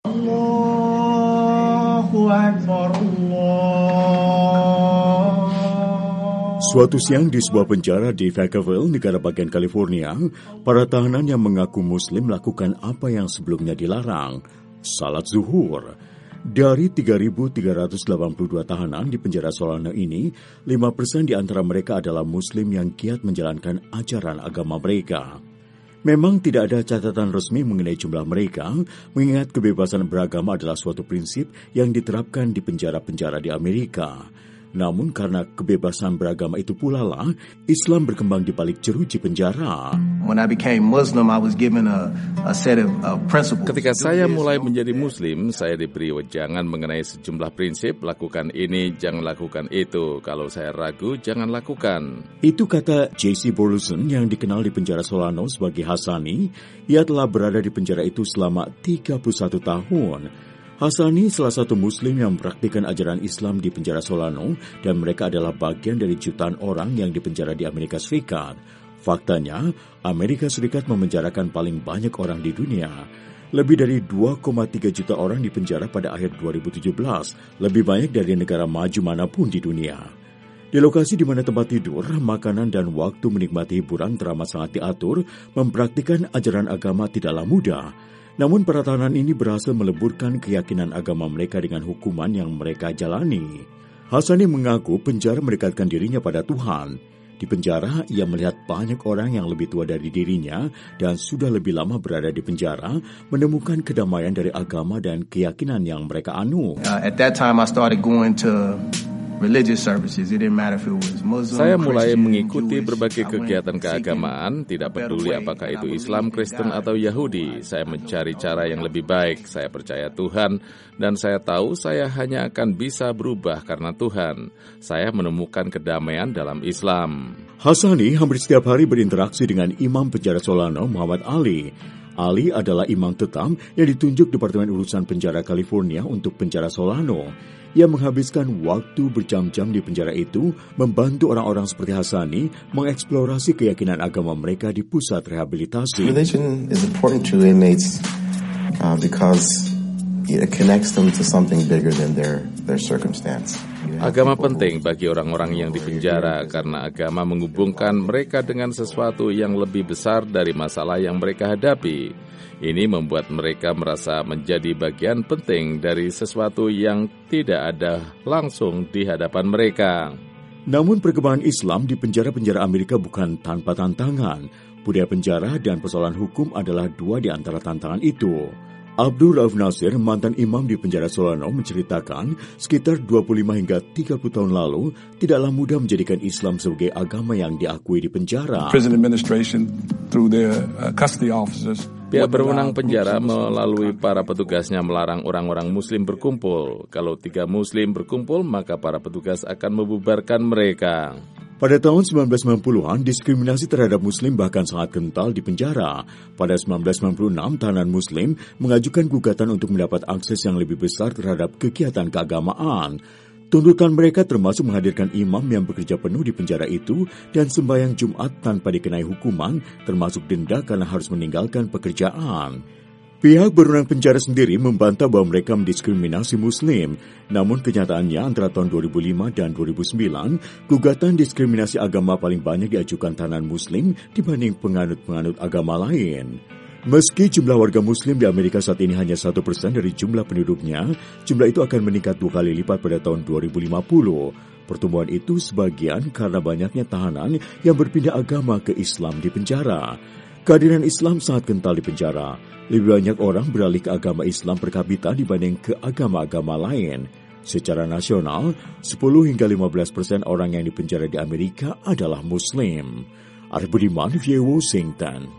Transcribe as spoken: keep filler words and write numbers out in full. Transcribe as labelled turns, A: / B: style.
A: Allahu Akbar, Allah.
B: Suatu siang di sebuah penjara di Vacaville, negara bagian California, para tahanan yang mengaku Muslim melakukan apa yang sebelumnya dilarang, salat zuhur. Dari tiga ribu tiga ratus delapan puluh dua tahanan di penjara Solano ini, lima persen di antara mereka adalah Muslim yang giat menjalankan ajaran agama mereka. Memang tidak ada catatan resmi mengenai jumlah mereka, mengingat kebebasan beragama adalah suatu prinsip yang diterapkan di penjara-penjara di Amerika. Namun karena kebebasan beragama itu pula lah, Islam berkembang di balik jeruji penjara.
A: When I became Muslim, I was given a, a set of uh, principles.
C: Ketika saya mulai menjadi Muslim, saya diberi wejangan mengenai sejumlah prinsip, lakukan ini, jangan lakukan itu. Kalau saya ragu, jangan lakukan.
B: Itu kata J C Burleson yang dikenal di penjara Solano sebagai Hassani. Ia telah berada di penjara itu selama tiga puluh satu tahun. Hassani salah satu Muslim yang mempraktikkan ajaran Islam di penjara Solano dan mereka adalah bagian dari jutaan orang yang dipenjara di Amerika Serikat. Faktanya, Amerika Serikat memenjarakan paling banyak orang di dunia. Lebih dari dua koma tiga juta orang dipenjara pada akhir dua ribu tujuh belas, lebih banyak dari negara maju manapun di dunia. Di lokasi di mana tempat tidur, makanan dan waktu menikmati hiburan teramat sangat diatur, mempraktikkan ajaran agama tidaklah mudah. Namun para tahanan ini berhasil meleburkan keyakinan agama mereka dengan hukuman yang mereka jalani. Hassani mengaku penjara mendekatkan dirinya pada Tuhan. Di penjara, ia melihat banyak orang yang lebih tua dari dirinya dan sudah lebih lama berada di penjara, menemukan kedamaian dari agama dan keyakinan yang mereka anut.
A: Uh, at that time I started going to religious services. It didn't matter if it was Muslim,
C: Saya mulai
A: Christian,
C: mengikuti
A: Jewish.
C: berbagai
A: I
C: kegiatan
A: went
C: keagamaan, tidak peduli apakah itu Islam, Kristen, atau Yahudi. Saya mencari cara yang lebih baik. Saya percaya Tuhan, dan saya tahu saya hanya akan bisa berubah karena Tuhan. Saya menemukan kedamaian dalam Islam.
B: Hassani hampir setiap hari berinteraksi dengan Imam penjara Solano, Muhammad Ali. Ali adalah imam tetap yang ditunjuk Departemen Urusan Penjara California untuk penjara Solano. Ia menghabiskan waktu berjam-jam di penjara itu membantu orang-orang seperti Hassani mengeksplorasi keyakinan agama mereka di pusat rehabilitasi.
D: Religion is important to inmates uh, because it connects them to something bigger than their their circumstance.
C: Agama penting bagi orang-orang yang dipenjara karena agama menghubungkan mereka dengan sesuatu yang lebih besar dari masalah yang mereka hadapi. Ini membuat mereka merasa menjadi bagian penting dari sesuatu yang tidak ada langsung di hadapan mereka.
B: Namun perkembangan Islam di penjara-penjara Amerika bukan tanpa tantangan. Budaya penjara dan persoalan hukum adalah dua di antara tantangan itu. Abdul Rauf Nasir, mantan imam di penjara Solano, menceritakan sekitar dua puluh lima hingga tiga puluh tahun lalu tidaklah mudah menjadikan Islam sebagai agama yang diakui di penjara.
E: Prison administration through their uh, custody officers.
C: Pihak berwenang penjara melalui para petugasnya melarang orang-orang Muslim berkumpul. Kalau tiga Muslim berkumpul, maka para petugas akan membubarkan mereka.
B: Pada tahun sembilan belas sembilan puluhan, diskriminasi terhadap Muslim bahkan sangat kental di penjara. Pada sembilan belas sembilan puluh enam, tahanan Muslim mengajukan gugatan untuk mendapat akses yang lebih besar terhadap kegiatan keagamaan. Tuntutan mereka termasuk menghadirkan imam yang bekerja penuh di penjara itu dan sembahyang Jumat tanpa dikenai hukuman, termasuk denda karena harus meninggalkan pekerjaan. Pihak berwenang penjara sendiri membantah bahwa mereka mendiskriminasi Muslim. Namun kenyataannya antara tahun dua ribu lima dan dua ribu sembilan, gugatan diskriminasi agama paling banyak diajukan tahanan Muslim dibanding penganut-penganut agama lain. Meski jumlah warga Muslim di Amerika saat ini hanya satu persen dari jumlah penduduknya, jumlah itu akan meningkat dua kali lipat pada tahun dua ribu lima puluh. Pertumbuhan itu sebagian karena banyaknya tahanan yang berpindah agama ke Islam di penjara. Kehadiran Islam sangat kental di penjara. Lebih banyak orang beralih ke agama Islam per kapita dibanding ke agama-agama lain. Secara nasional, sepuluh hingga lima belas persen orang yang dipenjara di Amerika adalah Muslim. Arif Budiman, Washington.